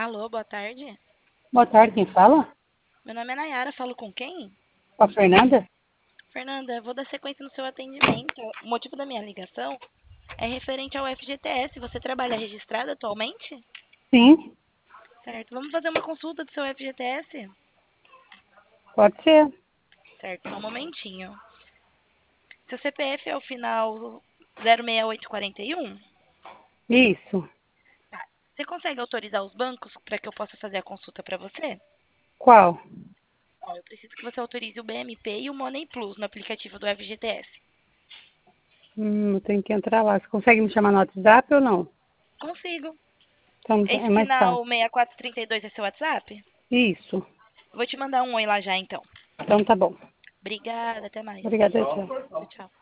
Alô, boa tarde. Boa tarde, quem fala? Meu nome é Nayara, falo com quem? Com a Fernanda? Fernanda, vou dar sequência no seu atendimento. O motivo da minha ligação é referente ao FGTS. Você trabalha registrado atualmente? Sim, Certo. Vamos fazer uma consulta do seu FGTS? pode ser. Certo, só um momentinho. Seu CPF é o final 06841? Isso. Tá. Você consegue autorizar os bancos para que eu possa fazer a consulta para você? Qual? Ó, eu preciso que você autorize o BMP e o Money Plus no aplicativo do FGTS. Eu tenho que entrar lá. Você consegue me chamar no WhatsApp ou não? Consigo. Então é Esse mais final fácil. 6432 é seu WhatsApp? Isso. Vou te mandar um oi lá já, então. Então tá bom. Obrigada, até mais. Obrigada, tchau. Tchau, tchau.